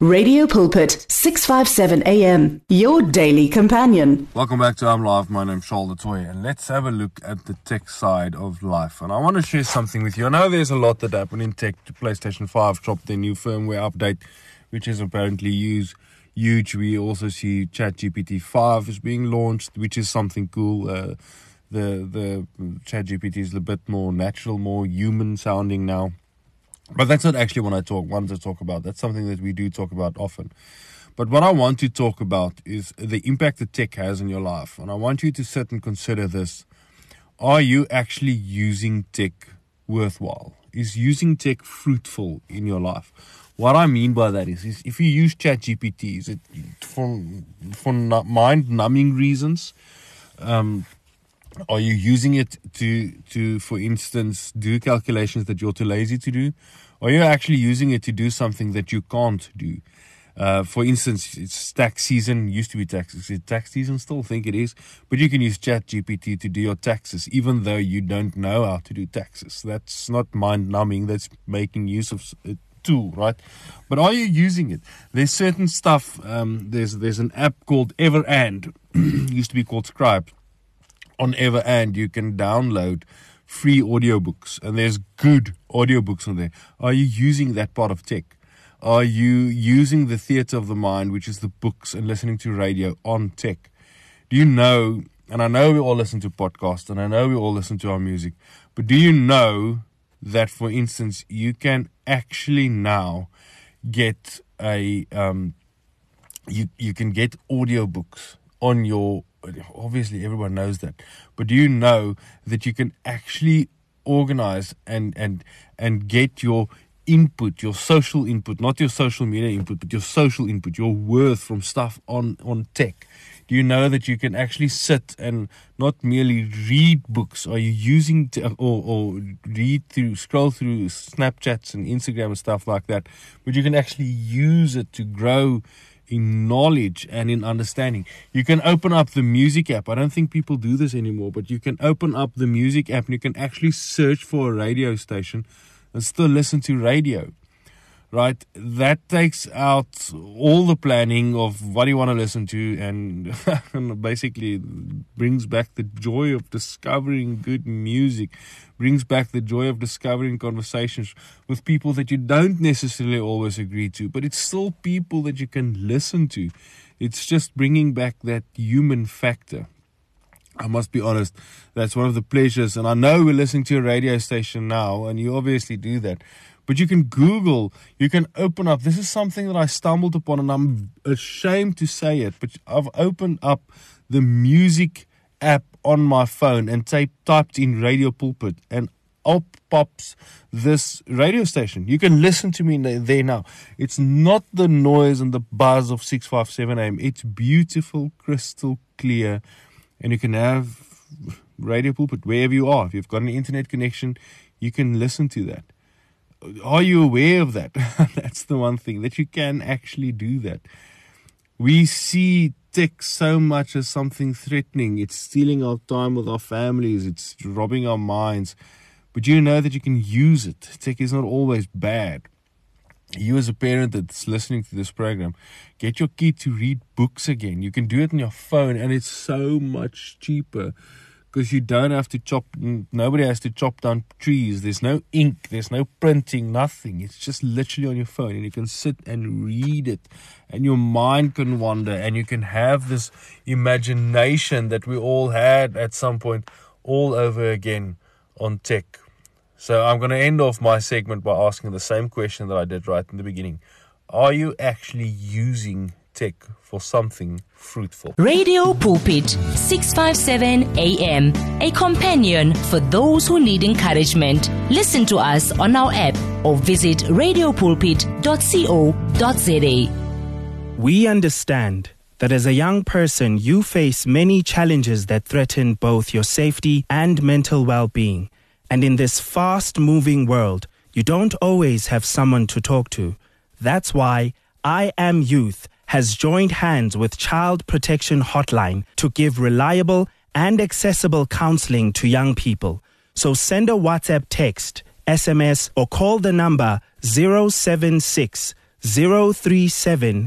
Radio Pulpit, 657 AM, your daily companion. Welcome back to I'm Live. My name's Charles Du Toit, and let's have a look at the tech side of life. And I want to share something with you. I know there's a lot that happened in tech. PlayStation 5 dropped their new firmware update, which is apparently huge. We also see ChatGPT 5 is being launched, which is something cool. The ChatGPT is a bit more natural, more human sounding now. But that's not actually what I want to talk about. That's something that we do talk about often. But what I want to talk about is the impact that tech has in your life. And I want you to sit and consider this. Are you actually using tech worthwhile? Is using tech fruitful in your life? What I mean by that is if you use ChatGPT, is it for mind-numbing reasons? Are you using it to, for instance, do calculations that you're too lazy to do? Or are you actually using it to do something that you can't do? For instance, it's tax season. Used to be tax season. Still think it is. But you can use ChatGPT to do your taxes, even though you don't know how to do taxes. That's not mind-numbing. That's making use of a tool, right? But are you using it? There's certain stuff. There's an app called Everand. Used to be called Scribe. On Everand, you can download free audiobooks, and there's good audiobooks on there. Are you using that part of tech? Are you using the theater of the mind, which is the books and listening to radio on tech? Do you know, and I know we all listen to podcasts, and I know we all listen to our music, but do you know that, for instance, you can actually now get you can get audiobooks on your, obviously everyone knows that, but do you know that you can actually organize and get your input, your social input, not your social media input, but your social input, your worth from stuff on tech? Do you know that you can actually sit and not merely read books? Are you using or scroll through Snapchats and Instagram and stuff like that, but you can actually use it to grow in knowledge and in understanding? You can open up the music app. I don't think people do this anymore, but you can open up the music app and you can actually search for a radio station and still listen to radio, right? That takes out all the planning of what you want to listen to, and basically brings back the joy of discovering good music, brings back the joy of discovering conversations with people that you don't necessarily always agree to, but it's still people that you can listen to. It's just bringing back that human factor. I must be honest, that's one of the pleasures. And I know we're listening to a radio station now, and you obviously do that. But you can Google, you can open up. This is something that I stumbled upon, and I'm ashamed to say it, but I've opened up the music app on my phone and typed in Radio Pulpit, and up pops this radio station. You can listen to me there now. It's not the noise and the buzz of 657 AM. It's beautiful, crystal clear, and you can have Radio Pulpit wherever you are. If you've got an internet connection, you can listen to that. Are you aware of that? That's the one thing, that you can actually do that. We see tech so much as something threatening. It's stealing our time with our families. It's robbing our minds. But you know that you can use it. Tech is not always bad. You as a parent that's listening to this program, get your kid to read books again. You can do it on your phone, and it's so much cheaper because you don't have to nobody has to chop down trees. There's no ink, there's no printing, nothing. It's just literally on your phone, and you can sit and read it, and your mind can wander, and you can have this imagination that we all had at some point all over again on tech. So I'm going to end off my segment by asking the same question that I did right in the beginning. Are you actually using tech for something fruitful? Radio Pulpit, 657 AM, a companion for those who need encouragement. Listen to us on our app or visit radiopulpit.co.za. We understand that as a young person, you face many challenges that threaten both your safety and mental well-being. And in this fast-moving world, you don't always have someone to talk to. That's why I Am Youth has joined hands with Child Protection Hotline to give reliable and accessible counseling to young people. So send a WhatsApp text, SMS, or call the number 076 037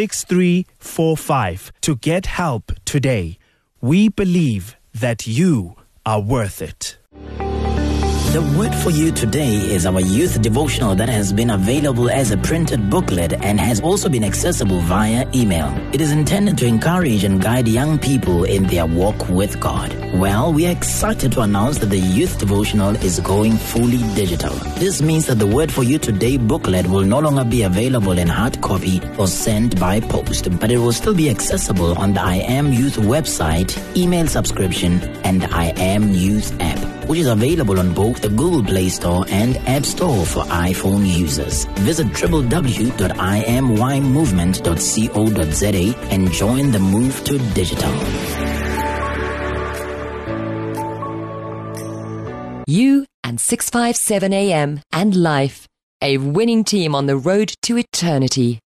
6345 to get help today. We believe that you are worth it. The word for you today is our youth devotional that has been available as a printed booklet and has also been accessible via email. It is intended to encourage and guide young people in their walk with God. Well, we are excited to announce that the youth devotional is going fully digital. This means that the word for you today booklet will no longer be available in hard copy or sent by post, but it will still be accessible on the I Am Youth website, email subscription, and I Am Youth app, which is available on both the Google Play Store and App Store for iPhone users. Visit www.imymovement.co.za and join the move to digital. You and 657 AM and Life, a winning team on the road to eternity.